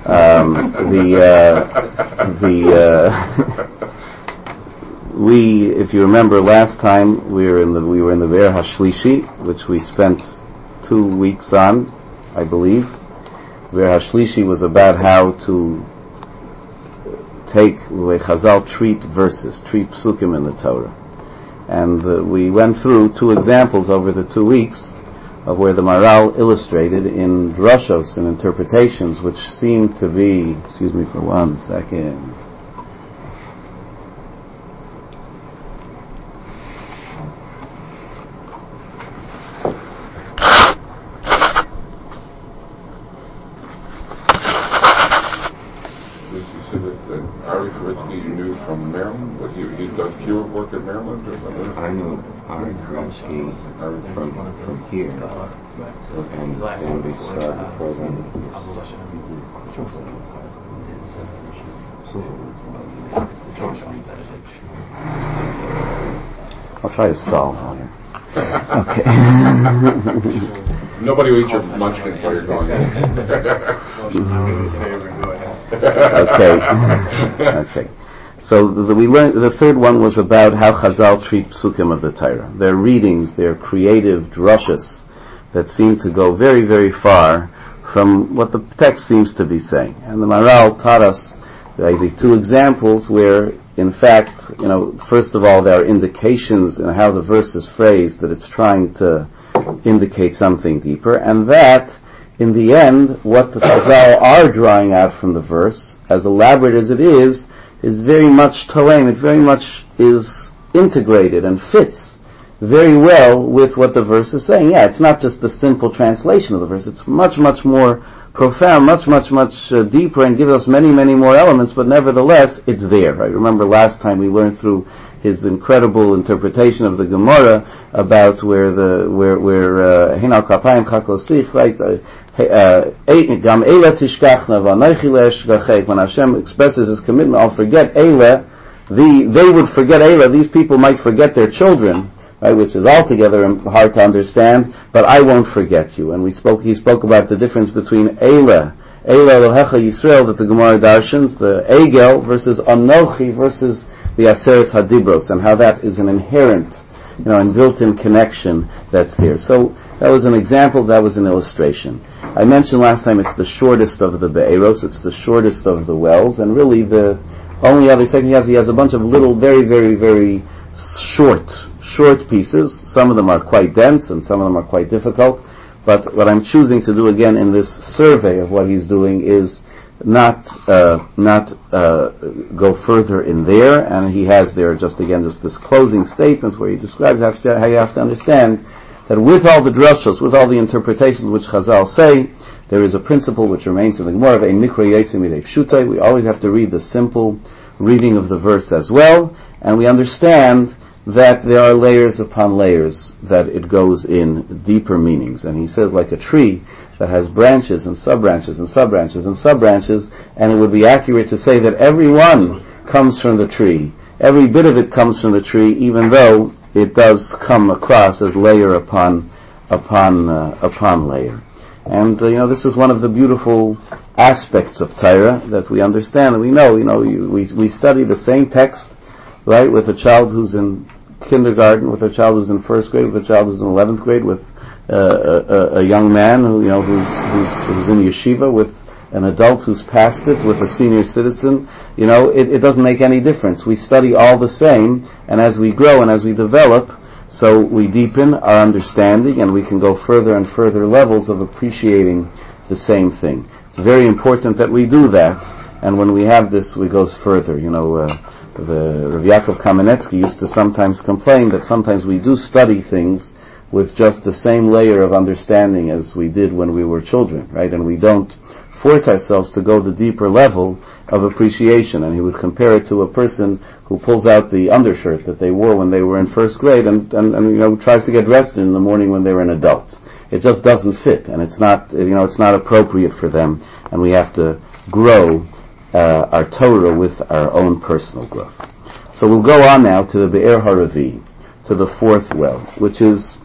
If you remember last time, we were in the Be'er Hashlishi, which we spent 2 weeks on, I believe. Be'er Hashlishi was about how to take the way Chazal treat verses, treat psukim in the Torah. And we went through 2 examples over the 2 weeks of where the Maharal illustrated in drushos and interpretations which seem to be, excuse me for 1 second. You knew from Maryland, but he done fewer work at Maryland or something? I knew Arik Kronsky from here, and then we started before then. I'll try to stall here. Okay. Nobody will eat your munchkins while you're going. Okay. So we learned. The third one was about how Chazal treat psukim of the Torah. Their readings, their creative drushes that seem to go very, very far from what the text seems to be saying. And the Maharal taught us the 2 examples where, in fact, first of all, there are indications in how the verse is phrased that it's trying to indicate something deeper, and that, in the end, what the Chazal are drawing out from the verse, as elaborate as it is very much toem, it very much is integrated and fits very well with what the verse is saying. Yeah, it's not just the simple translation of the verse, it's much, much more profound, much deeper, and gives us many, many more elements, but nevertheless, it's there. Right? Remember last time we learned through his incredible interpretation of the Gemara about where Hinal Kapayim Chakosich, right? Gam Eila Tishkachna V'Anochi Le'Eshgachek. When Hashem expresses His commitment, I'll forget Eila. They would forget Eila. These people might forget their children, right? Which is altogether hard to understand. But I won't forget you. And he spoke about the difference between Eila Elohecha Yisrael that the Gemara darshans, the Egel versus Anochi versus the Aseres Hadibros, and how that is an inherent, and built-in connection that's there. So that was an example, that was an illustration. I mentioned last time it's the shortest of the Be'eros, it's the shortest of the wells, and really the only other thing he has a bunch of little, very, very, very short pieces. Some of them are quite dense, and some of them are quite difficult. But what I'm choosing to do again in this survey of what he's doing is not go further in there, and he has there just this closing statement where he describes how you have to understand that with all the drushos, with all the interpretations which Chazal say, there is a principle which remains in the Gemara of a mikra yosem midei pshutai. We always have to read the simple reading of the verse as well, and we understand that there are layers upon layers, that it goes in deeper meanings. And he says, like a tree that has branches and sub-branches and sub-branches and sub-branches, and it would be accurate to say that every one comes from the tree. Every bit of it comes from the tree, even though it does come across as layer upon layer. And this is one of the beautiful aspects of Torah that we understand, and we know. We study the same text, right, with a child who's in kindergarten, with a child who's in first grade, with a child who's in 11th grade, with a young man who's in yeshiva, with an adult who's past it, with a senior citizen. It doesn't make any difference. We study all the same, and as we grow and as we develop, so we deepen our understanding, and we can go further and further levels of appreciating the same thing. It's very important that we do that, and when we have this, we go further. The Rav Yaakov Kamenetsky used to sometimes complain that sometimes we do study things with just the same layer of understanding as we did when we were children, right? And we don't force ourselves to go the deeper level of appreciation. And he would compare it to a person who pulls out the undershirt that they wore when they were in first grade and tries to get dressed in the morning when they're an adult. It just doesn't fit, and it's not appropriate for them, and we have to grow our Torah with our own personal growth. So we'll go on now to the Be'er Haravi, to the 4th well, which is,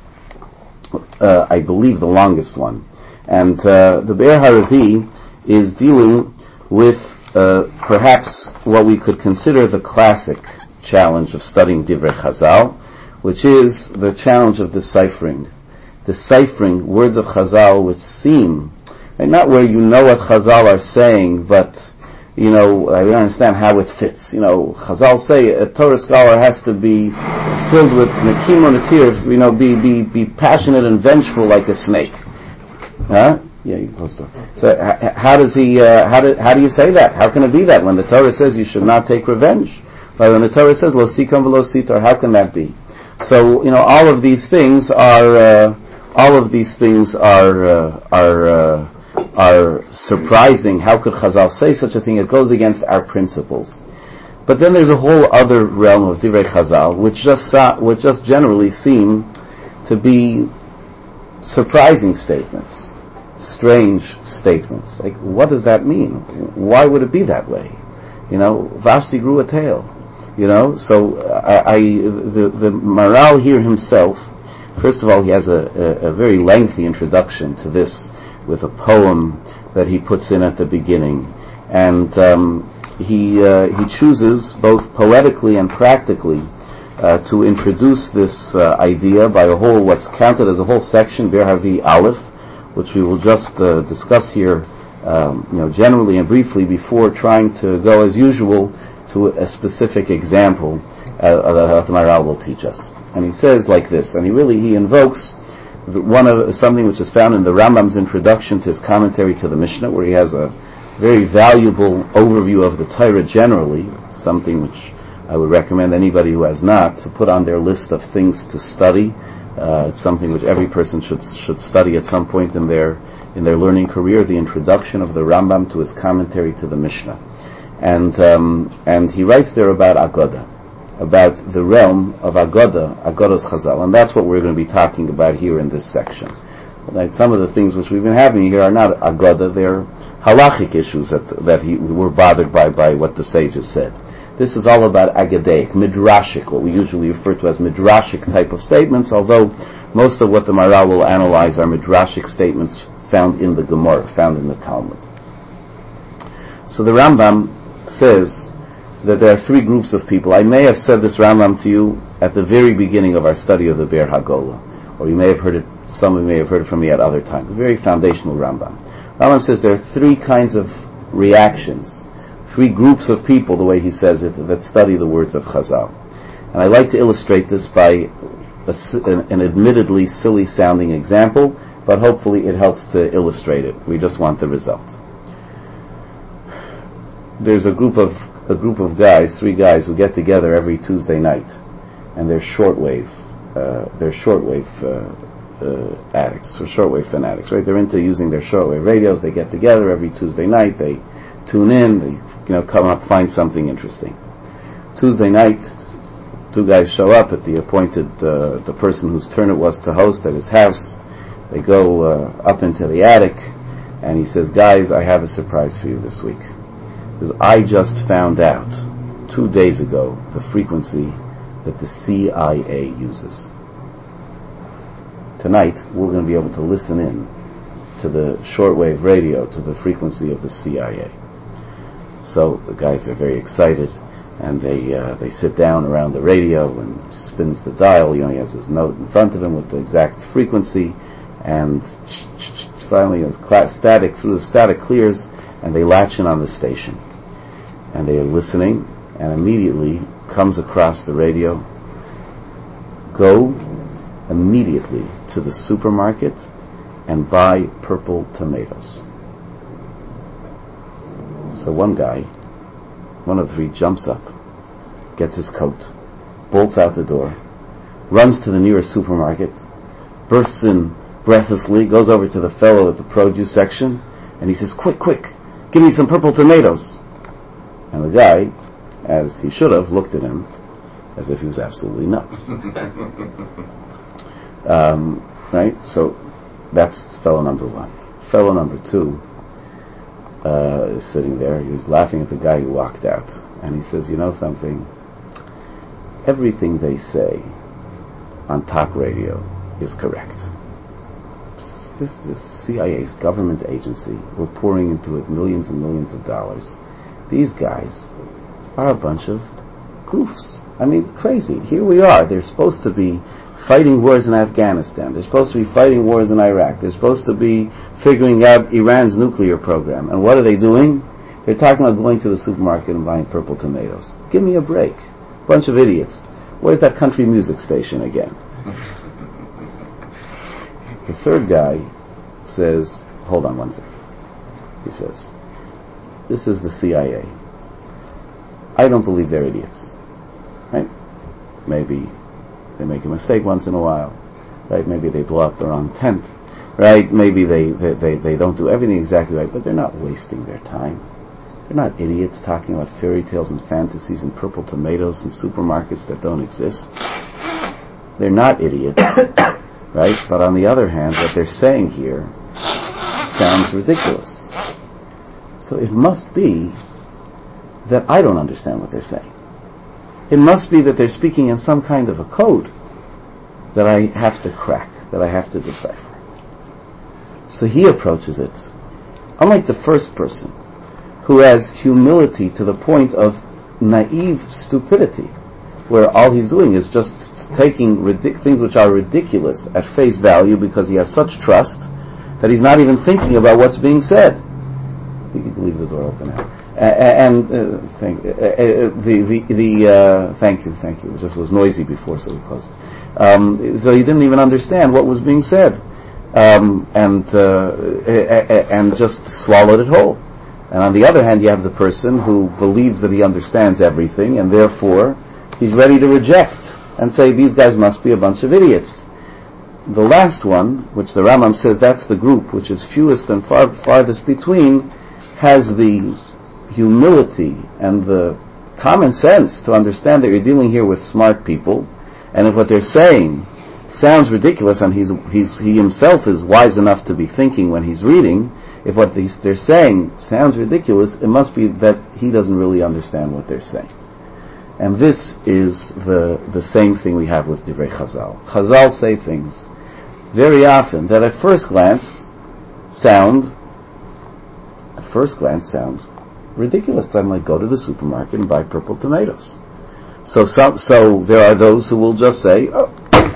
I believe, the longest one. And the Be'er Haravi is dealing with perhaps what we could consider the classic challenge of studying Divrei Chazal, which is the challenge of deciphering words of Chazal which seem, and not where you know what Chazal are saying, but I don't understand how it fits. Chazal say a Torah scholar has to be filled with nekim u'netir, be passionate and vengeful like a snake. Huh? Yeah, you can close the door. So how do you say that? How can it be that when the Torah says you should not take revenge? But when the Torah says lo sikam v'lo sitar, how can that be? So all of these things are surprising. How could Chazal say such a thing? It goes against our principles. But then there's a whole other realm of Divrei Chazal, which just generally seem to be surprising statements, strange statements. Like, what does that mean? Why would it be that way? Vashti grew a tail. So the Maharal here himself, first of all, he has a very lengthy introduction to this with a poem that he puts in at the beginning, and he chooses both poetically and practically to introduce this idea by what's counted as a whole section, Be'er Havi Aleph, which we will just discuss here, generally and briefly before trying to go as usual to a specific example that the Maharal will teach us. And he says like this, and he invokes something which is found in the Rambam's introduction to his commentary to the Mishnah, where he has a very valuable overview of the Torah generally, something which I would recommend anybody who has not to put on their list of things to study. It's something which every person should study at some point in their learning career, the introduction of the Rambam to his commentary to the Mishnah. And he writes there about Agoda, about the realm of Agoda's Chazal, and that's what we're going to be talking about here in this section. Like some of the things which we've been having here are not Agoda, they're halachic issues that we're bothered by what the sages said. This is all about Agadaic, Midrashic, what we usually refer to as Midrashic type of statements, although most of what the Maharal will analyze are Midrashic statements found in the Gemara, found in the Talmud. So the Rambam says that there are three groups of people. I may have said this Rambam to you at the very beginning of our study of the Be'er HaGola, or you may have heard it, some of you may have heard it from me at other times. A very foundational Rambam. Rambam says there are three kinds of reactions, three groups of people, the way he says it, that study the words of Chazal. And I like to illustrate this by an admittedly silly sounding example, but hopefully it helps to illustrate it. We just want the result. There's a group of guys, three guys, who get together every Tuesday night, and they're shortwave addicts, or shortwave fanatics, right? They're into using their shortwave radios. They get together every Tuesday night. They tune in. They come up, find something interesting. Tuesday night, two guys show up at the appointed the person whose turn it was to host at his house. They go up into the attic, and he says, "Guys, I have a surprise for you this week. I just found out 2 days ago the frequency that the CIA uses. Tonight we're going to be able to listen in to the shortwave radio to the frequency of the CIA." So the guys are very excited, and they sit down around the radio and spins the dial. He has his note in front of him with the exact frequency, and finally the static clears, and they latch in on the station. And they are listening, and immediately comes across the radio, "Go immediately to the supermarket and buy purple tomatoes." So one guy, one of the three, jumps up, gets his coat, bolts out the door, runs to the nearest supermarket, bursts in breathlessly, goes over to the fellow at the produce section, and he says, quick, give me some purple tomatoes." And the guy, as he should have, looked at him as if he was absolutely nuts. Right? So that's fellow number one. Fellow number two is sitting there. He was laughing at the guy who walked out. And he says, "You know something? Everything they say on talk radio is correct." this CIA's government agency, we're pouring into it millions and millions of dollars. These guys are a bunch of goofs. I mean, crazy. Here we are. They're supposed to be fighting wars in Afghanistan. They're supposed to be fighting wars in Iraq. They're supposed to be figuring out Iran's nuclear program. And what are they doing? They're talking about going to the supermarket and buying purple tomatoes. Give me a break. Bunch of idiots. Where's that country music station again? The third guy says, hold on one second. He says, this is the CIA. I don't believe they're idiots. Right? Maybe they make a mistake once in a while. Right? Maybe they blow up the wrong tent. Right? Maybe they don't do everything exactly right, but they're not wasting their time. They're not idiots talking about fairy tales and fantasies and purple tomatoes in supermarkets that don't exist. They're not idiots. Right? But on the other hand, what they're saying here sounds ridiculous. So it must be that I don't understand what they're saying. It must be that they're speaking in some kind of a code that I have to crack, that I have to decipher. So he approaches it, unlike the first person, who has humility to the point of naive stupidity, where all he's doing is just taking things which are ridiculous at face value because he has such trust that he's not even thinking about what's being said. I think you can leave the door open now. Thank you. It just was noisy before, so we closed. So he didn't even understand what was being said, and just swallowed it whole. And on the other hand, you have the person who believes that he understands everything, and therefore he's ready to reject and say these guys must be a bunch of idiots. The last one, which the Rambam says that's the group which is fewest and farthest between, has the humility and the common sense to understand that you're dealing here with smart people, and if what they're saying sounds ridiculous, and he himself is wise enough to be thinking when he's reading, if what they're saying sounds ridiculous, it must be that he doesn't really understand what they're saying. And this is the same thing we have with Divrei Chazal. Chazal say things very often that at first glance sound ridiculous. I'm like, go to the supermarket and buy purple tomatoes. So there are those who will just say, oh,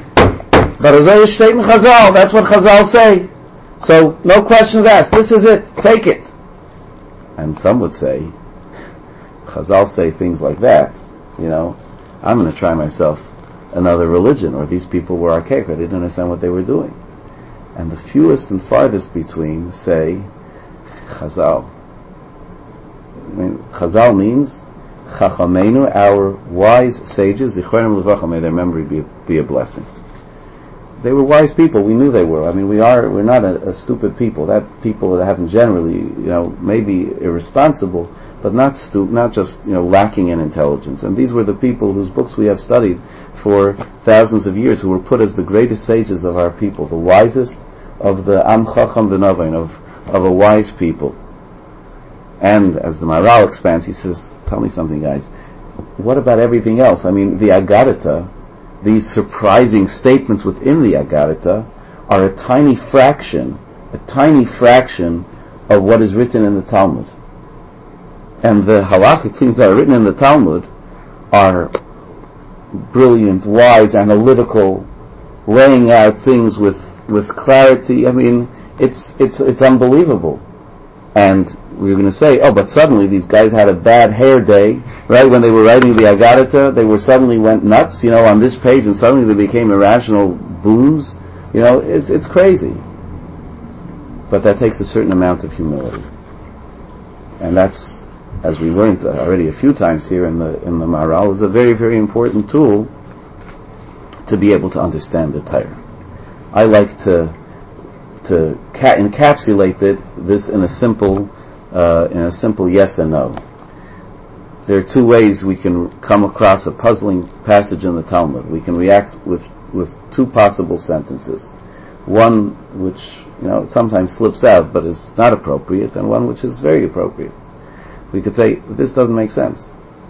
Chazal, that's what Chazal say. So no questions asked. This is it. Take it. And some would say, Chazal say things like that. I'm going to try myself another religion, or these people were archaic, or they didn't understand what they were doing. And the fewest and farthest between say, Chazal. Chazal means Chachamenu, our wise sages, Zichronim Levracha, may their memory be a blessing. They were wise people. We knew they were. We're not a stupid people. That people that haven't generally, maybe irresponsible, but not just lacking in intelligence. And these were the people whose books we have studied for thousands of years, who were put as the greatest sages of our people, the wisest of the Am Chacham V'Navain, of a wise people. And as the Maharal expands, he says, tell me something, guys. What about everything else? The Agarata, these surprising statements within the Agarata, are a tiny fraction of what is written in the Talmud. And the halachic things that are written in the Talmud are brilliant, wise, analytical, laying out things with clarity. It's unbelievable. And we're going to say, but suddenly these guys had a bad hair day, right? When they were writing the Agarata, they suddenly went nuts, on this page, and suddenly they became irrational boons. It's crazy. But that takes a certain amount of humility. And that's, as we learned already a few times here in the Maharal, is a very, very important tool to be able to understand the Torah. I like to encapsulate this in a simple yes and no. There are two ways we can come across a puzzling passage in the Talmud. We can react with two possible sentences. One which sometimes slips out but is not appropriate, and one which is very appropriate. We could say, this doesn't make sense.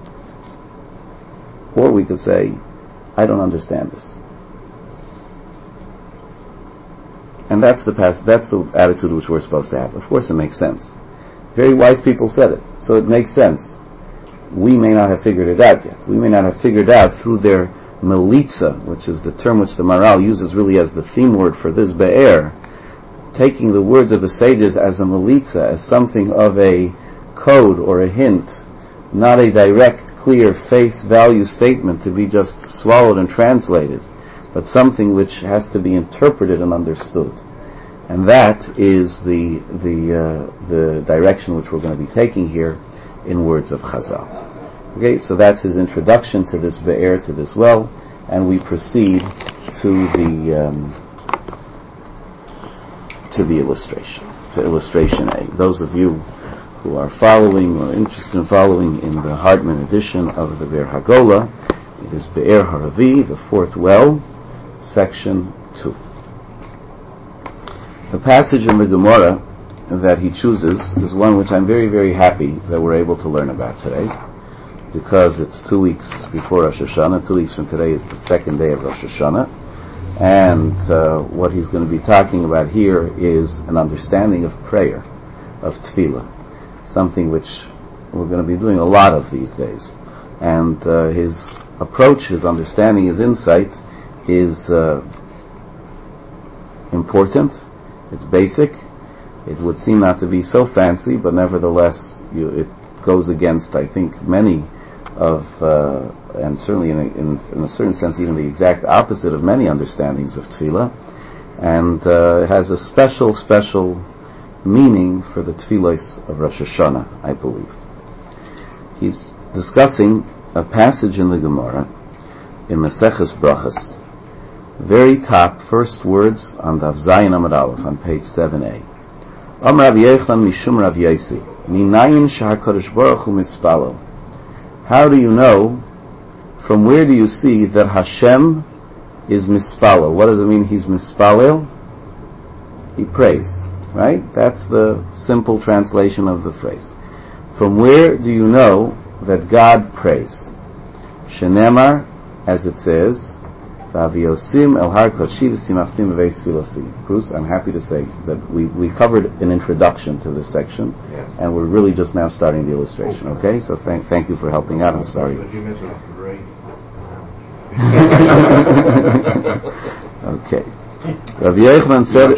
Or we could say, I don't understand this. And that's the attitude which we're supposed to have. Of course it makes sense. Very wise people said it, so it makes sense. We may not have figured it out yet. We may not have figured out through their melitza, which is the term which the Maharal uses really as the theme word for this be'er, taking the words of the sages as a melitza, as something of a code or a hint, not a direct, clear, face value statement to be just swallowed and translated, but something which has to be interpreted and understood. And that is the direction which we're going to be taking here in words of Chazal. Okay, so that's his introduction to this be'er, to this well, and we proceed to the illustration, to illustration A. Those of you who are following or interested in following in the Hartman edition of the Be'er Hagola, it is Be'er Haravi, the fourth well, section 2. The passage in the Gemara that he chooses is one which I'm very, very happy that we're able to learn about today, because it's 2 weeks before Rosh Hashanah. 2 weeks from today is the second day of Rosh Hashanah, and what he's going to be talking about here is an understanding of prayer, of tefillah, something which we're going to be doing a lot of these days. And his approach, his understanding, his insight is important. It's basic. It would seem not to be so fancy, but nevertheless it goes against, I think, many of, and certainly in a certain sense even the exact opposite of many understandings of tefillah, and it has a special meaning for the tefillos of Rosh Hashanah, I believe. He's discussing a passage in the Gemara in Maseches Brachos, very top, first words on Daf Zayin Amud Aleph on page 7a. Amar Rav Yechon Mishum Rav Yosi, Minayin Shehakadosh Baruch Hu Mispalo. How do you know, from where do you see that Hashem is Mispalo? What does it mean he's Mispalel? He prays, right? That's the simple translation of the phrase. From where do you know that God prays? Shenemar, as it says, V'aviosim el har kodeshi v'simachtim b'veis tefilasi. Bruce, I'm happy to say that we covered an introduction to this section, yes, and we're really just now starting the illustration. Okay, so thank you for helping out. I'm sorry. Okay. Rav Yochanan said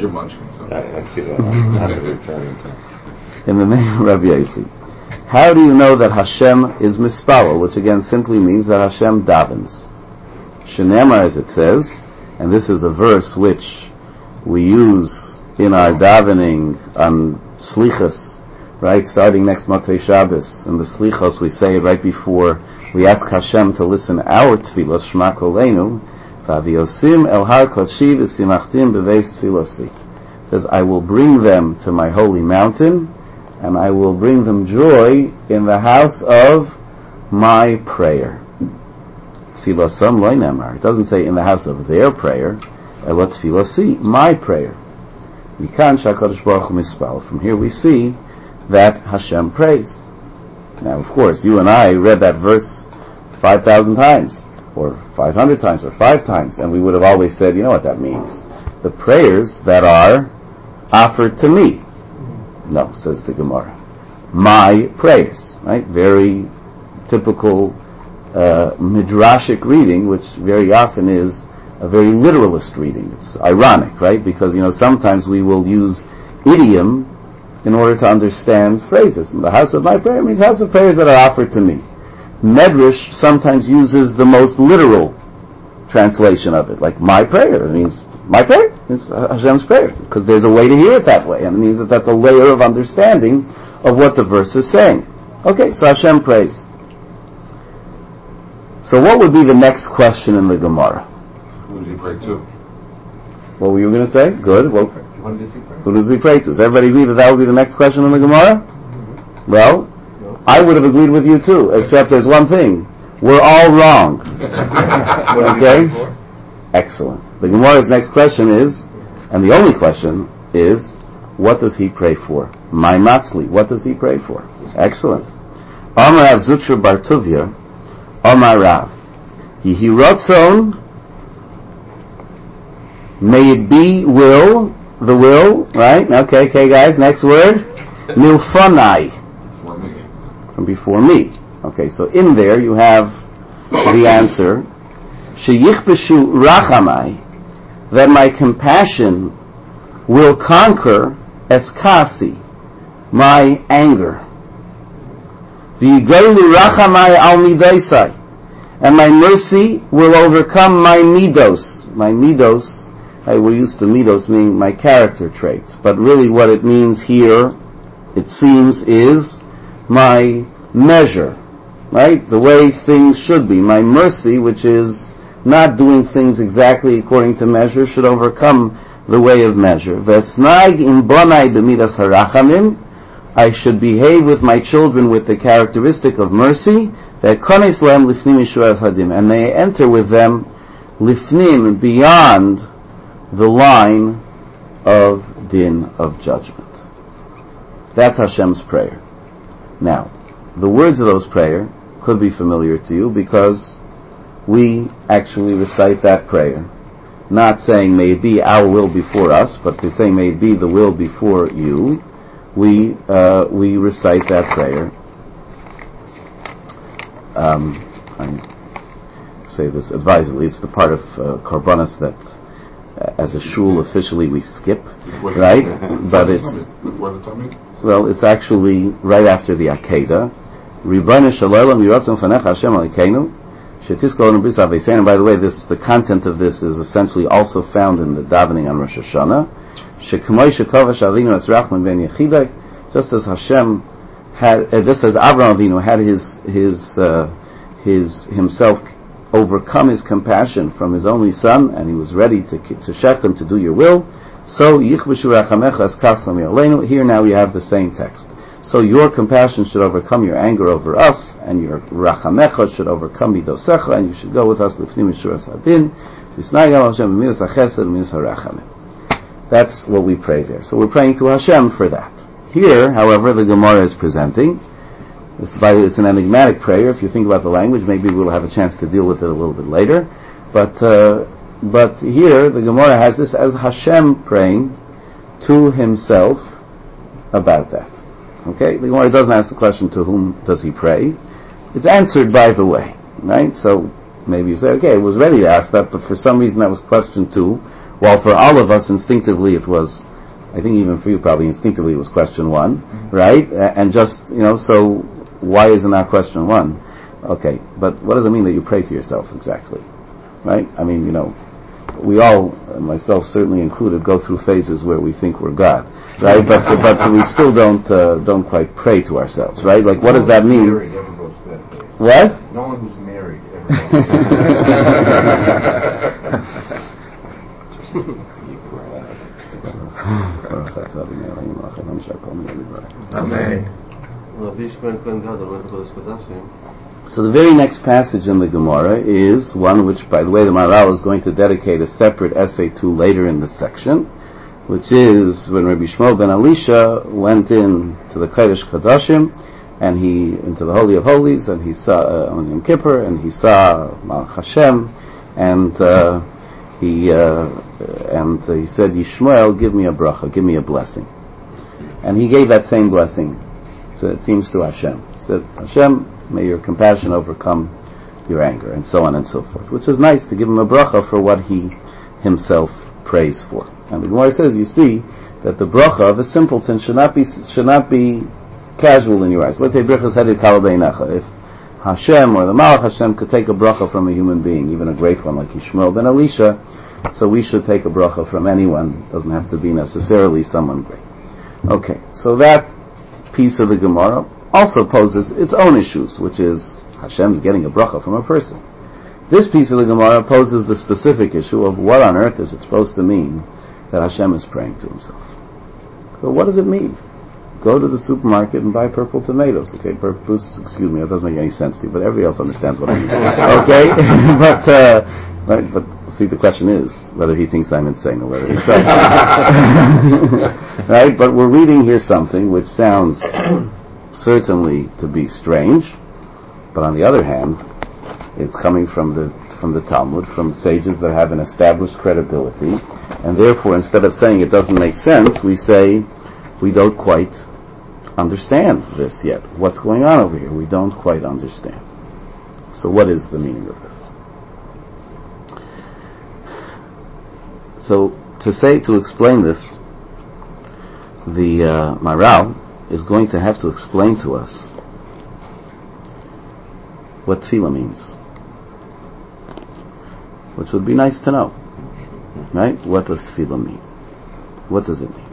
in the name of Rav Yosi, how do you know that Hashem is mispalo, which again simply means that Hashem davens? Shenemar, as it says, and this is a verse which we use in our davening on Slichos, right? Starting next Motzei Shabbos, in the Slichos we say it right before we ask Hashem to listen our tefillos, Shema Koleinu, V'aviosim el har kodeshi v'simachtim b'veis tefilasi. It says, I will bring them to my holy mountain, and I will bring them joy in the house of my prayer. Tfilasam loy nemar. It doesn't say in the house of their prayer. Ela tfilasi, my prayer. Mikan shakadosh baruch hu mispal. From here we see that Hashem prays. Now, of course, you and I read that verse 5,000 times, or 500 times, or 5 times, and we would have always said, you know what that means. The prayers that are offered to me. No, says the Gemara. My prayers, right? Very typical midrashic reading, which very often is a very literalist reading. It's ironic, right? Because, sometimes we will use idiom in order to understand phrases. The house of my prayer means house of prayers that are offered to me. Medrash sometimes uses the most literal translation of it, like my prayer. It means my prayer is Hashem's prayer, because there's a way to hear it that way, and it means that that's a layer of understanding of what the verse is saying. Okay, so Hashem prays. So what would be the next question in the Gemara? Who did he pray to? What were you going to say? Good. Well, who does he pray to? Does everybody agree that would be the next question in the Gemara? Mm-hmm. Well, I would have agreed with you too, except there's one thing. We're all wrong. Okay? Excellent. The Gemara's next question is, and the only question is, what does he pray for? My matzli. What does he pray for? Excellent. Amar Rav Zutra bar Tuvia, Amar Rav, Yehi Ratzon, may it be will, the will, right? Okay, guys, next word. Milfanai. From before me. Okay, so in there you have the answer. Sheyichbeshu rachamai, that my compassion will conquer eskasi, my anger. V'yigoylu rachamai al midaisai, and my mercy will overcome my midos. My midos, we're used to midos meaning my character traits, but really what it means here, it seems, is my measure, right? The way things should be. My mercy, which is not doing things exactly according to measure, should overcome the way of measure. Vesnag in bonai b'midas harachamim, I should behave with my children with the characteristic of mercy, ve'konis lehem lifnim yishuas hadim, and may I enter with them lifnim, beyond the line of din, of judgment. That's Hashem's prayer. Now, the words of those prayer could be familiar to you because we actually recite that prayer, not saying may it be our will before us, but to say may it be the will before you. We recite that prayer. I say this advisedly. It's the part of Korbanos that, as a shul officially, we skip, right? But it's it's actually right after the Akedah. Ribono shel olam yiratzon fanecha Hashem Elokeinu shetiskol bris aveseinu. And by the way, the content of this is essentially also found in the davening on Rosh Hashanah. Shekmoi shekovash Avinu es rachman ben yechidai, just as Hashem had, just as Avraham Avinu had his himself overcome his compassion from his only son, and he was ready to Shechem to do your will. So yichbeshu rachamecha es kaslam yaleinu. Here now we have the same text. So your compassion should overcome your anger over us, and your rachamecha should overcome midosecha, and you should go with us lifnim yishuras hadin. That's what we pray there. So we're praying to Hashem for that. Here, however, the Gemara is presenting. It's an enigmatic prayer. If you think about the language, maybe we'll have a chance to deal with it a little bit later. But here, the Gemara has this as Hashem praying to himself about that. Okay? The Gemara doesn't ask the question, to whom does he pray? It's answered by the way. Right? So, maybe you say, okay, I was ready to ask that, but for some reason that was question 2. While for all of us instinctively it was, I think even for you probably instinctively it was question 1, right? And just, so why isn't that question 1? Okay, but what does it mean that you pray to yourself exactly? Right? I mean, we all, myself certainly included, go through phases where we think we're God, right? But we still don't quite pray to ourselves, right? Like, what does that mean? What? No one who's married ever Amen. So the very next passage in the Gemara is one which, by the way, the Maharal is going to dedicate a separate essay to later in the section, which is when Rabbi Shmuel ben Elisha went in to the Kodesh Kodashim, and into the Holy of Holies, and he saw on Yom Kippur, and he saw Malach Hashem, and he said, Yishmael, give me a bracha, give me a blessing. And he gave that same blessing, so it seems, to Hashem. He said, Hashem, may your compassion overcome your anger, and so on and so forth. Which is nice to give him a bracha for what he himself prays for. And the Gemara says, you see, that the bracha of a simpleton should not be casual in your eyes. Let's say, brachas headed kalabeinecha. If Hashem or the Malach Hashem could take a bracha from a human being, even a great one like Yishmael ben Elisha, so we should take a bracha from anyone. It doesn't have to be necessarily someone great. Okay, so that piece of the Gemara also poses its own issues, which is Hashem's getting a bracha from a person. This piece of the Gemara poses the specific issue of what on earth is it supposed to mean that Hashem is praying to himself. So what does it mean? Go to the supermarket and buy purple tomatoes. Okay, Bruce, excuse me, that doesn't make any sense to you, but everybody else understands what I mean. Okay? But see, the question is whether he thinks I'm insane or whether he trusts me. Right? But we're reading here something which sounds certainly to be strange, but on the other hand, It's coming from the Talmud, from sages that have an established credibility, and therefore, instead of saying it doesn't make sense, we say we don't quite understand this yet. What's going on over here? We don't quite understand. So what is the meaning of this? So to explain this, the Maharal is going to have to explain to us what tefillah means, which would be nice to know, right? What does tefillah mean? What does it mean?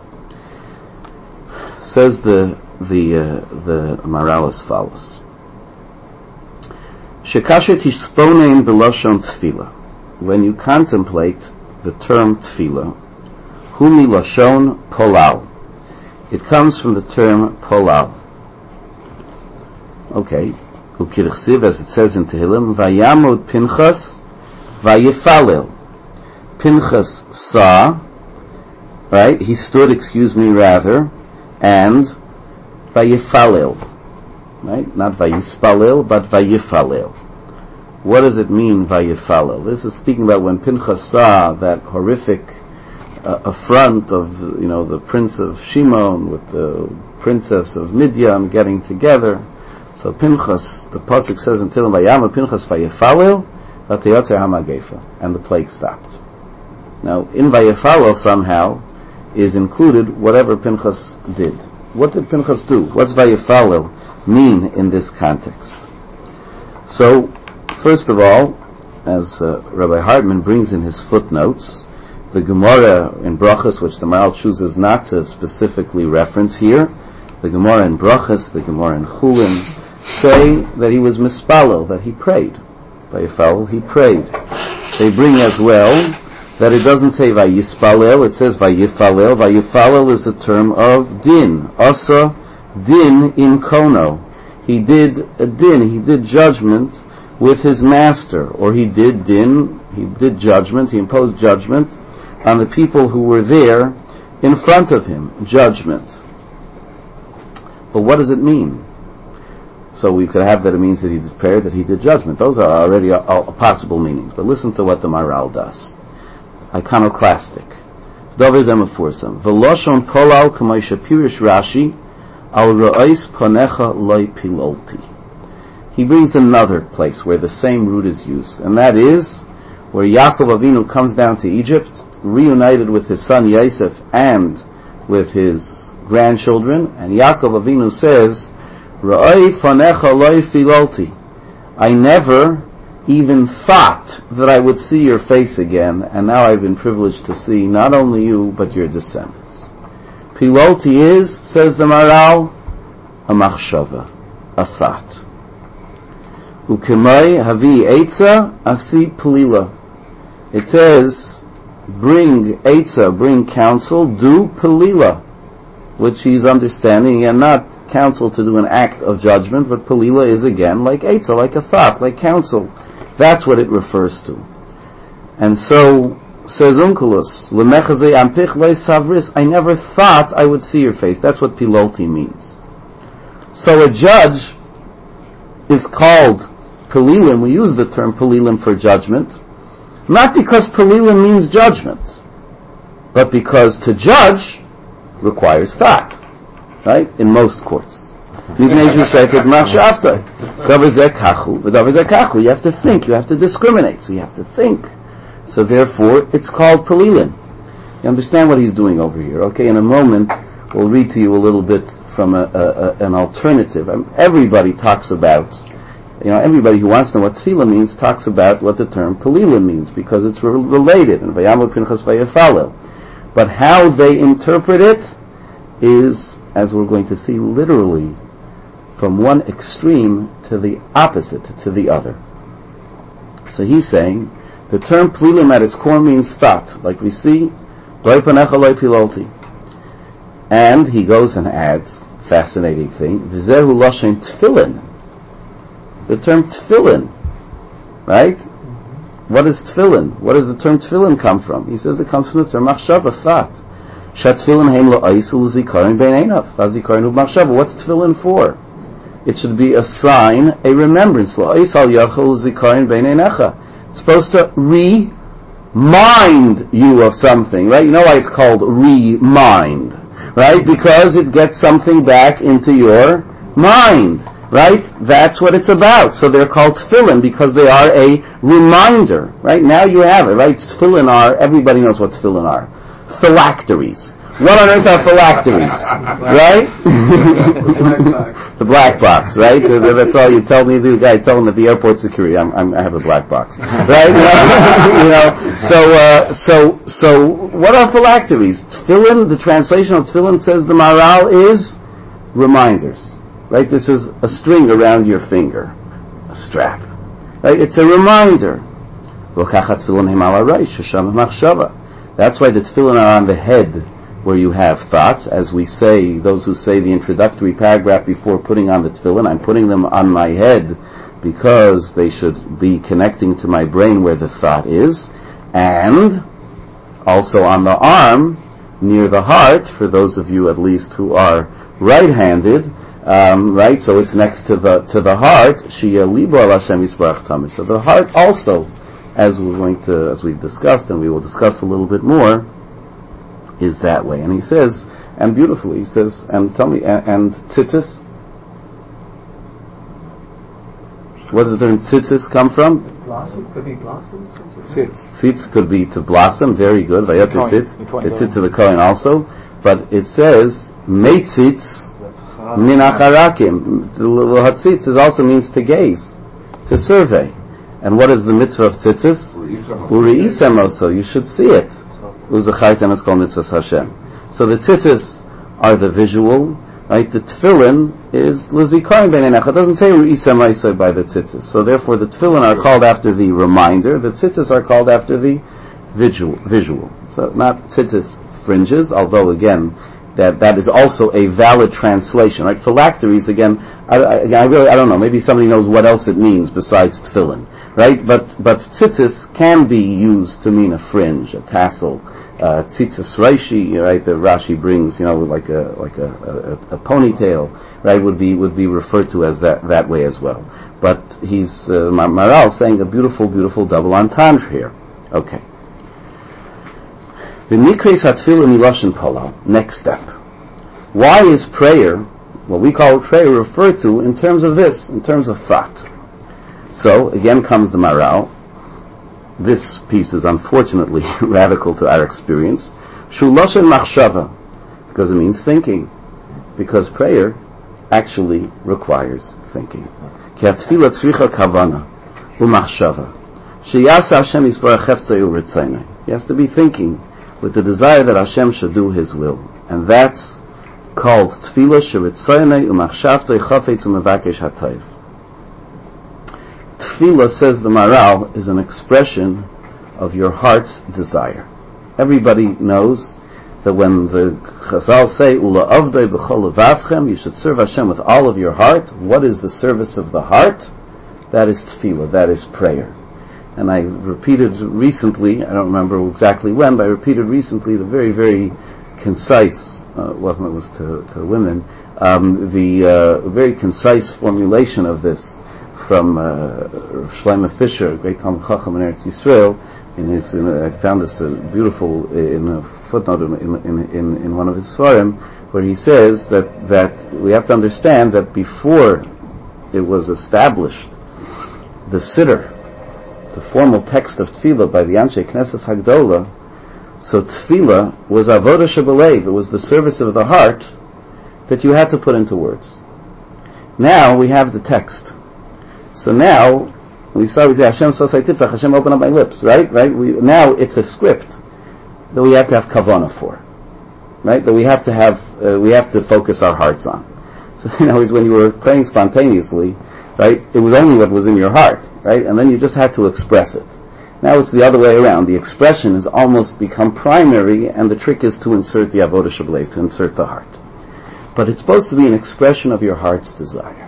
Says the Maharal as follows: Shekasher tishponein b'lashon tefillah. When you contemplate the term tefillah, hu milashon polal. It comes from the term polal. Okay. Ukirchsiv, as it says in Tehillim, Vayamod Pinchas Vayifalel. Pinchas saw, right? He stood, and Vayifalel. Right? Not Vayispalel, but Vayifalel. What does it mean, Vayifalel? This is speaking about when Pinchas saw that horrific affront of, the prince of Shimon with the princess of Midian getting together. So Pinchas, the pasuk says in Tehillim, Vayama Pinchas Vayifalel Vatayotzer HaMagefa, and the plague stopped. Now, in Vayifalel somehow is included whatever Pinchas did. What did Pinchas do? What's Vayifalel mean in this context? So, first of all, as Rabbi Hartman brings in his footnotes, the Gemara in Brachos, which the Maharal chooses not to specifically reference here, the Gemara in Brachos, the Gemara in Chulin, say that he was mispalel, that he prayed. Vayifalel, he prayed. They bring as well that it doesn't say vayispalel, it says vayifalel. Vayifalel is a term of din. Asa din in kono. He did a din, he did judgment with his master, or he did din, he did judgment, he imposed judgment on the people who were there in front of him. Judgment. But what does it mean? So we could have that it means that he did prayer, that he did judgment. Those are already all possible meanings. But listen to what the Maharal does. Iconoclastic. V'loshon polal k'may shepirish Rashi al ra'is panecha loy pilolti. He brings another place where the same root is used, and that is where Yaakov Avinu comes down to Egypt, reunited with his son Yosef and with his grandchildren, and Yaakov Avinu says, Ra'ai fanecha loy filolti. I never even thought that I would see your face again, and now I've been privileged to see not only you, but your descendants. Pilolti is, says the Maharal, a machshava, a thought. Ukemai havi eitza asi pelila. It says, bring eitza, bring counsel, do pelila, which he's understanding, and not counsel to do an act of judgment, but pelila is again like eitza, like a thought, like counsel. That's what it refers to. And so, says Onkelos, Lemechazei ampich le savris, I never thought I would see your face. That's what pilolti means. So a judge is called pelilim. We use the term pelilim for judgment, not because pelilim means judgment, but because to judge requires thought, right? In most courts. You have to think, you have to discriminate, so you have to think. So therefore, it's called pelilim. You understand what he's doing over here, okay? In a moment, we'll read to you a little bit from an alternative. Everybody talks about, everybody who wants to know what tefillah means talks about what the term pelilim means, because it's related, and Vayamod Pinchas Vayifalel. But how they interpret it is, as we're going to see, literally from one extreme to the opposite, to the other. So he's saying, the term pelilim at its core means thought, like we see, loy panecha loy pilolti. And he goes and adds, fascinating thing, v'zehu loshen tefillin. The term tefillin, right? What is tefillin? What does the term tefillin come from? He says it comes from the term machshava, thought. Shat tefillin heim lo aisul zikaron bein einav, vazikaron hu machshava. What's tefillin for? it should be a sign, a remembrance. It's supposed to remind you of something, right? You know why it's called remind, right? Because it gets something back into your mind, right? That's what it's about. So they're called tefillin because they are a reminder, right? Now you have it, right? Tefillin are, everybody knows what tefillin are. Phylacteries. What on earth are phylacteries? Right? The black box, right? That's all you tell me. The guy told him at the airport security, I have a black box, right? So what are phylacteries? Tefillin, the translation of tefillin says the Maharal is reminders, right? This is a string around your finger, a strap, right? It's a reminder. That's why the tefillin are on the head, where you have thoughts, as we say, those who say the introductory paragraph before putting on the tefillin, I'm putting them on my head because they should be connecting to my brain where the thought is, and also on the arm, near the heart, for those of you at least who are right-handed, right, so it's next to the heart, Shia Libo al Hashem Yisbarach Tamid. So the heart also, as we've discussed, and we will discuss a little bit more, is that way. And he says, and beautifully, he says, and tell me, and tzitzis? Where does the term tzitzis come from? Blossom, could be blossom. Tzitz could be to blossom, very good. Vayat tzitz. It's tzitz of the Kohen also. But it says, meitzitz min acharakim. Hatzitz also means to gaze, to survey. And what is the mitzvah of tzitzis? Uri'isem also. You should see it. Uzachaitem is called mitzvahs Hashem. So the tzitzis are the visual, right? The tefillin is l'zikaron b'neinecha. It doesn't say Re'isem Isai by the tzitzis. So therefore the tefillin are called after the reminder. The tzitzis are called after the visual. So not tzitzis fringes, although again, that is also a valid translation, right? Phylacteries, again, I don't know, maybe somebody knows what else it means besides tefillin, right? But tzitzis can be used to mean a fringe, a tassel. Tzitzis Rashi, right? The Rashi brings, like a ponytail, right? Would be referred to as that way as well. But he's Maharal saying a beautiful, beautiful double entendre here. Okay. The Mikres HaTfilah Miloshen Polal. Next step. Why is prayer, what we call prayer, referred to in terms of this, in terms of thought? So again comes the Maharal. This piece is unfortunately radical to our experience. Shuloshen machshava, because it means thinking. Because prayer actually requires thinking. Ki hatfila tzricha kavana u'machshava. Sheyasa Hashem yisbarach heftzei u'ritzaynei. He has to be thinking with the desire that Hashem should do His will. And that's called tefillah sheritzaynei u'machshavtei chafetz u'mevakesh hatayv. Tefillah, says the Maharal, is an expression of your heart's desire. Everybody knows that when the Chazal say, Ula avdei b'chol levavchem, you should serve Hashem with all of your heart. What is the service of the heart? That is tefillah, that is prayer. And I repeated recently, I don't remember exactly when, but I repeated recently the very, very concise, it was to women, the very concise formulation of this from Shlomo Fisher, great Talmid Chacham in Eretz Yisrael. I found this beautiful in a footnote in one of his Sfarim, where he says that we have to understand that before it was established, the Siddur, the formal text of Tefillah by the Anshe Knesset Hagdola, so Tefillah was avodah shebelev, it was the service of the heart that you had to put into words. Now we have the text. So now we say Hashem sosai titzach, Hashem open up my lips, right? Now it's a script that we have to have kavanah for, right? That we have to focus our hearts on. So when you were praying spontaneously, right? It was only what was in your heart, right? And then you just had to express it. Now it's the other way around. The expression has almost become primary, and the trick is to insert the avodah shebelev, to insert the heart. But it's supposed to be an expression of your heart's desire.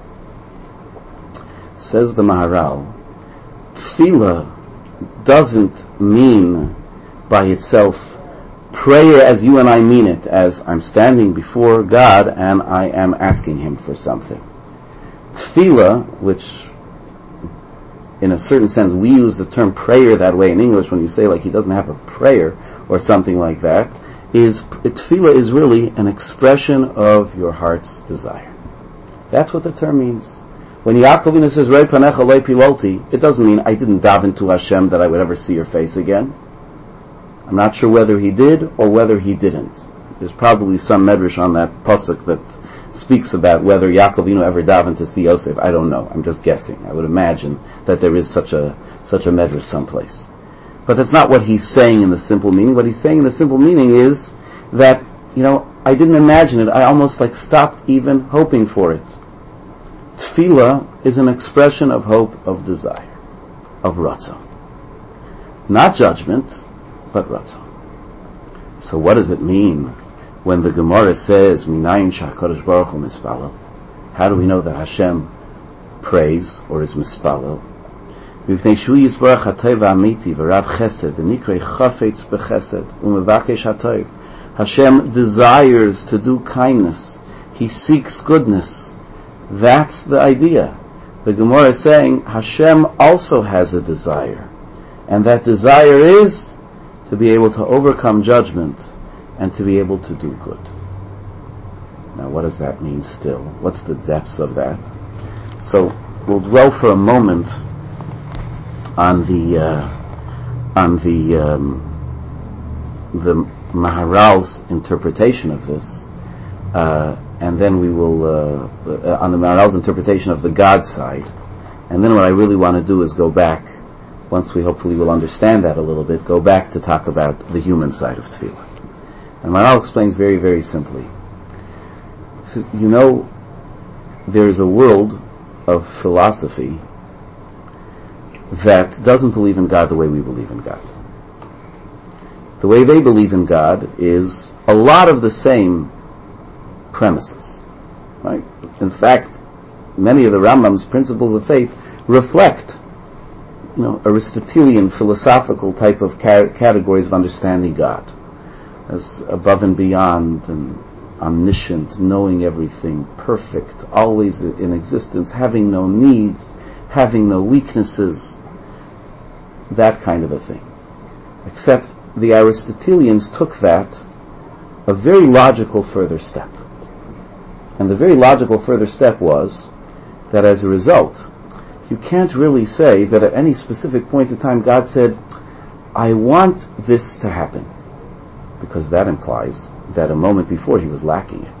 Says the Maharal, tefillah doesn't mean by itself prayer as you and I mean it, as I'm standing before God and I am asking Him for something. Tefillah, which in a certain sense we use the term prayer that way in English when you say like he doesn't have a prayer or something like that, Tefillah is really an expression of your heart's desire. That's what the term means. When Yaakov Avinu says, Rei panecha lo pilolti, it doesn't mean I didn't daven to Hashem that I would ever see your face again. I'm not sure whether he did or whether he didn't. There's probably some medrash on that pasuk that speaks about whether Yaakov Avinu ever davened to see Yosef. I don't know. I'm just guessing. I would imagine that there is such a medrash someplace. But that's not what he's saying in the simple meaning. What he's saying in the simple meaning is that, I didn't imagine it. I almost stopped even hoping for it. Tefillah is an expression of hope, of desire, of ratzon. Not judgment, but ratzon. So what does it mean when the Gemara says, Minayin sha'kadosh baruch hu mispalel? How do we know that Hashem prays or is mispalel? V'vnei shu yisbarach hatov v'amiti v'rav chesed v'nikrei chafetz b'chesed u'mevakesh hatov. Hashem desires to do kindness. He seeks goodness. That's the idea. The Gemara is saying Hashem also has a desire. And that desire is to be able to overcome judgment and to be able to do good. Now what does that mean still? What's the depths of that? So we'll dwell for a moment on the Maharal's interpretation of this, and then we will on the Maharal's interpretation of the God side, and then what I really want to do is go back, once we hopefully will understand that a little bit, go back to talk about the human side of Tefillah. And Maharal explains very, very simply. He says, there is a world of philosophy that doesn't believe in God the way we believe in God. The way they believe in God is a lot of the same premises. Right? In fact, many of the Rambam's principles of faith reflect Aristotelian philosophical type of categories of understanding God as above and beyond and omniscient, knowing everything, perfect, always in existence, having no needs, having no weaknesses, that kind of a thing. Except the Aristotelians took that a very logical further step. And the very logical further step was that as a result, you can't really say that at any specific point in time God said, I want this to happen. Because that implies that a moment before he was lacking it.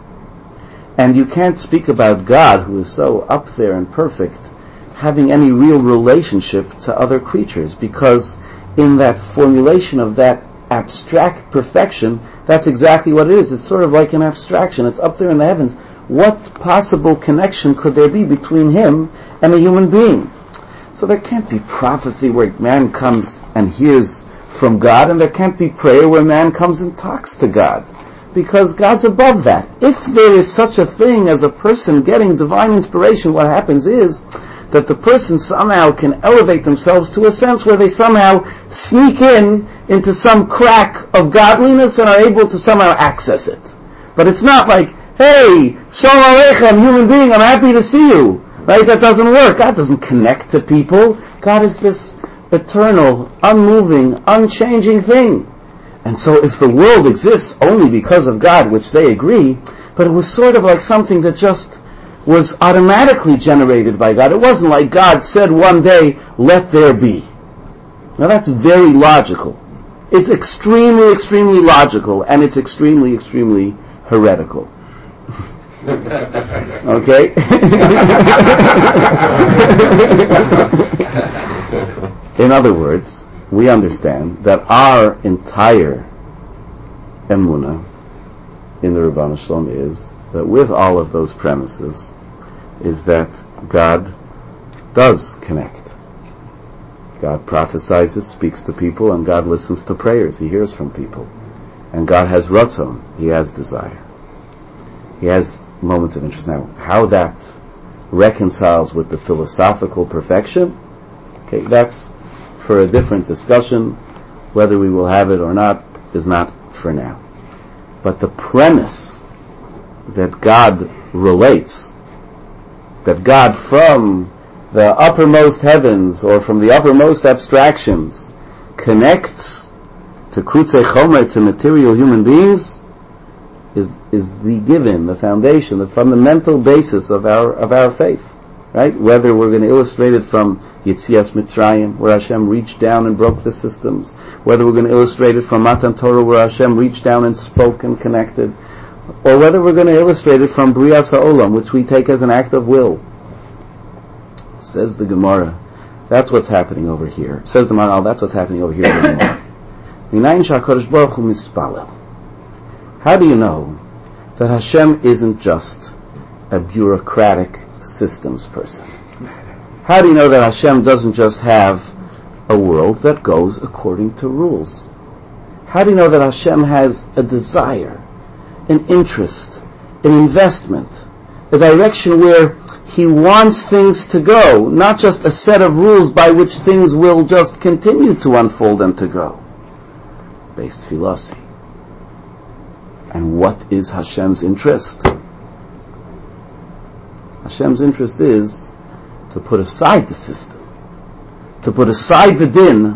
And you can't speak about God, who is so up there and perfect, having any real relationship to other creatures, because in that formulation of that abstract perfection, that's exactly what it is. It's sort of like an abstraction. It's up there in the heavens. What possible connection could there be between him and a human being? So there can't be prophecy where man comes and hears from God, and there can't be prayer where man comes and talks to God, because God's above that. If there is such a thing as a person getting divine inspiration, what happens is that the person somehow can elevate themselves to a sense where they somehow sneak into some crack of godliness and are able to somehow access it. But it's not like, hey, Shalom Aleichem, human being, I'm happy to see you. Right? That doesn't work. God doesn't connect to people. God is this eternal, unmoving, unchanging thing. And so if the world exists only because of God, which they agree, but it was sort of like something that just was automatically generated by God. It wasn't like God said one day, let there be. Now that's very logical. It's extremely, extremely logical, and it's extremely, extremely heretical. Okay? In other words, we understand that our entire emunah in the Ribbon Shalom is that with all of those premises is that God does connect. God prophesies, speaks to people, and God listens to prayers. He hears from people. And God has ratzon. He has desire. He has moments of interest. Now, how that reconciles with the philosophical perfection, okay, that's for a different discussion. Whether we will have it or not is not for now. But the premise that God relates that God from the uppermost heavens or from the uppermost abstractions connects to Krutzei Chomer, to material human beings, is the foundation, the fundamental basis of our faith. Right? Whether we're going to illustrate it from Yetzias Mitzrayim, where Hashem reached down and broke the systems, whether we're going to illustrate it from Matan Torah, where Hashem reached down and spoke and connected, or whether we're going to illustrate it from Brias HaOlam, which we take as an act of will. Says the Gemara, that's what's happening over here. Says the Maharal, that's what's happening over here in the Gemara. Minayin sheHaKadosh Baruch Hu mispalel. How do you know that Hashem isn't just a bureaucratic systems person? How do you know that Hashem doesn't just have a world that goes according to rules? How do you know that Hashem has a desire, an interest, an investment, a direction where He wants things to go, not just a set of rules by which things will just continue to unfold and to go? Based philosophy. And what is Hashem's interest? Hashem's interest is to put aside the system, to put aside the din,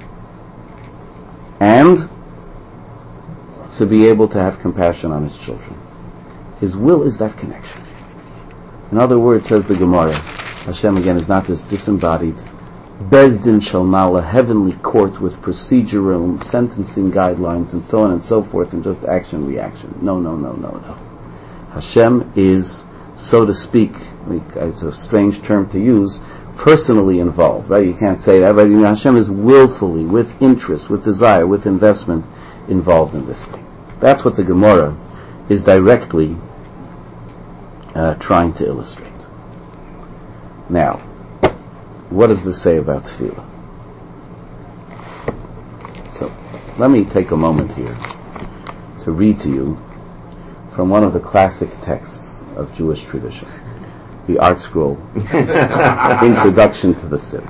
and to be able to have compassion on His children. His will is that connection. In other words, says the Gemara, Hashem again is not this disembodied Bezdin Shalmala, heavenly court with procedural sentencing guidelines and so on and so forth, and just action reaction. No. Hashem is, so to speak, it's a strange term to use, personally involved, right? You can't say that, right? Hashem is willfully, with interest, with desire, with investment, involved in this thing. That's what the Gemara is directly trying to illustrate. Now, what does this say about tefillah? So, let me take a moment here to read to you from one of the classic texts of Jewish tradition, the Art Scroll, Introduction to the Siddur.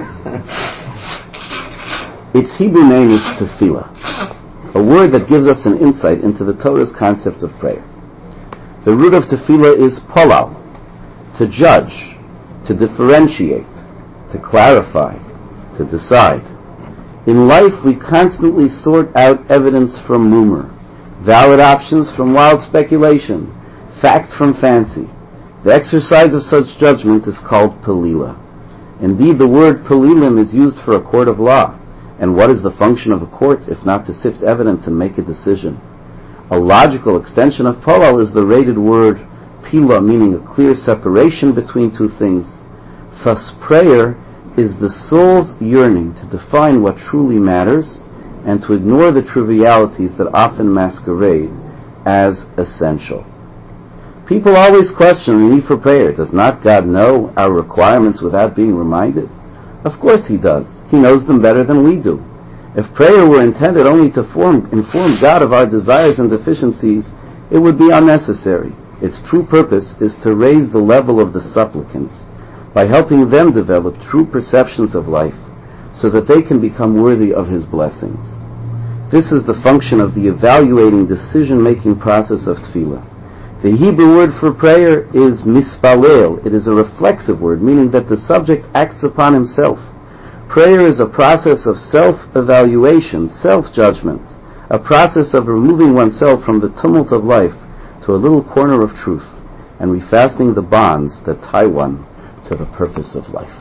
Its Hebrew name is tefillah, a word that gives us an insight into the Torah's concept of prayer. The root of tefillah is polal, to judge, to differentiate, to clarify, to decide. In life, we constantly sort out evidence from rumor, valid options from wild speculation, fact from fancy. The exercise of such judgment is called palila. Indeed, the word palilim is used for a court of law. And what is the function of a court if not to sift evidence and make a decision? A logical extension of polal is the rated word pila, meaning a clear separation between two things. Thus, prayer is the soul's yearning to define what truly matters and to ignore the trivialities that often masquerade as essential. People always question the need for prayer. Does not God know our requirements without being reminded? Of course He does. He knows them better than we do. If prayer were intended only to inform God of our desires and deficiencies, it would be unnecessary. Its true purpose is to raise the level of the supplicants by helping them develop true perceptions of life so that they can become worthy of His blessings. This is the function of the evaluating decision-making process of tefillah. The Hebrew word for prayer is mispalel. It is a reflexive word, meaning that the subject acts upon himself. Prayer is a process of self-evaluation, self-judgment, a process of removing oneself from the tumult of life to a little corner of truth and refastening the bonds that tie one to the purpose of life.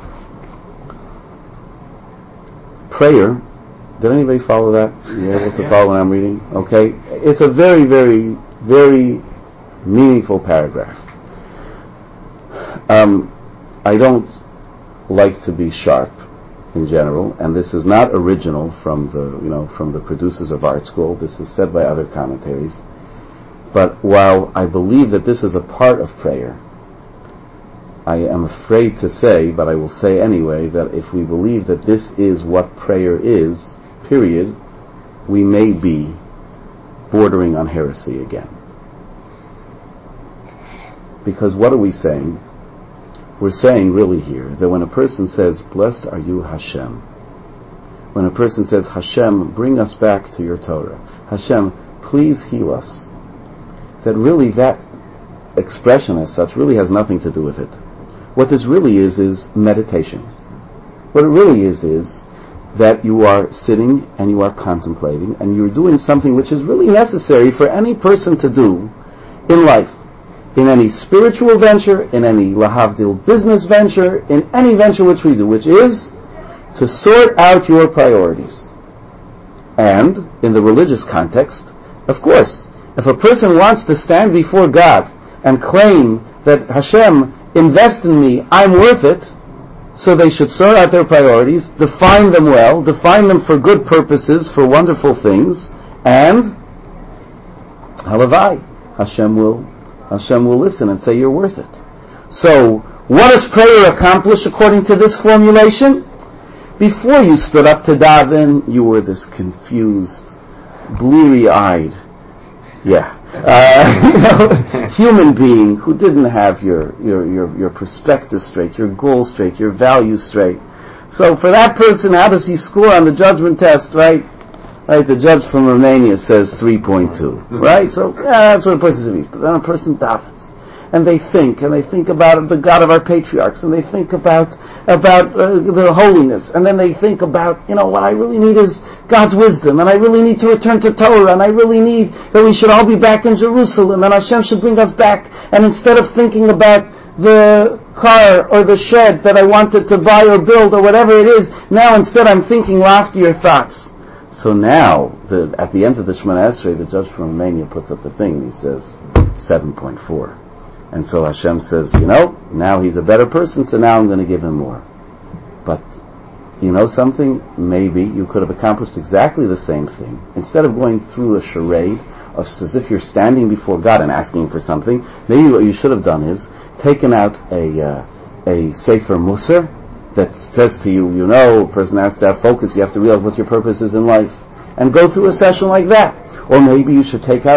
Prayer, did anybody follow that? You able to follow what I'm reading? Okay. It's a very, very, very meaningful paragraph. I don't like to be sharp in general, and this is not original from the producers of Art Scroll. This is said by other commentaries. But while I believe that this is a part of prayer, I am afraid to say, but I will say anyway, that if we believe that this is what prayer is, period, we may be bordering on heresy again. Because what are we saying? We're saying really here that when a person says, "Blessed are you, Hashem," when a person says, "Hashem, bring us back to your Torah," "Hashem, please heal us," that really that expression as such really has nothing to do with it. What this really is meditation. What it really is that you are sitting and you are contemplating and you're doing something which is really necessary for any person to do in life, in any spiritual venture, in any lahavdil business venture, in any venture which we do, which is to sort out your priorities. And in the religious context, of course, if a person wants to stand before God and claim that Hashem, invest in me, I'm worth it, so they should sort out their priorities, define them well, define them for good purposes, for wonderful things, and halavai, Hashem will listen and say you're worth it. So, what does prayer accomplish according to this formulation? Before you stood up to daven, you were this confused, bleary-eyed, human being who didn't have your perspective straight, your goals straight, your values straight. So for that person, how does he score on the judgment test, right? Right, the judge from Romania says 3.2, right? So, that's what a person should be. But then a person davens, and they think about the God of our patriarchs, and they think about the holiness, and then they think about, what I really need is God's wisdom, and I really need to return to Torah, and I really need that we should all be back in Jerusalem, and Hashem should bring us back, and instead of thinking about the car or the shed that I wanted to buy or build or whatever it is, now instead I'm thinking loftier thoughts. So now, at the end of the Shemona Esrei, the judge from Romania puts up the thing, and he says 7.4. And so Hashem says, now he's a better person, so now I'm going to give him more. But, something? Maybe you could have accomplished exactly the same thing. Instead of going through a charade of as if you're standing before God and asking for something, maybe what you should have done is taken out a Sefer Musar that says to you, a person has to have focus, you have to realize what your purpose is in life, and go through a session like that. Or maybe you should take out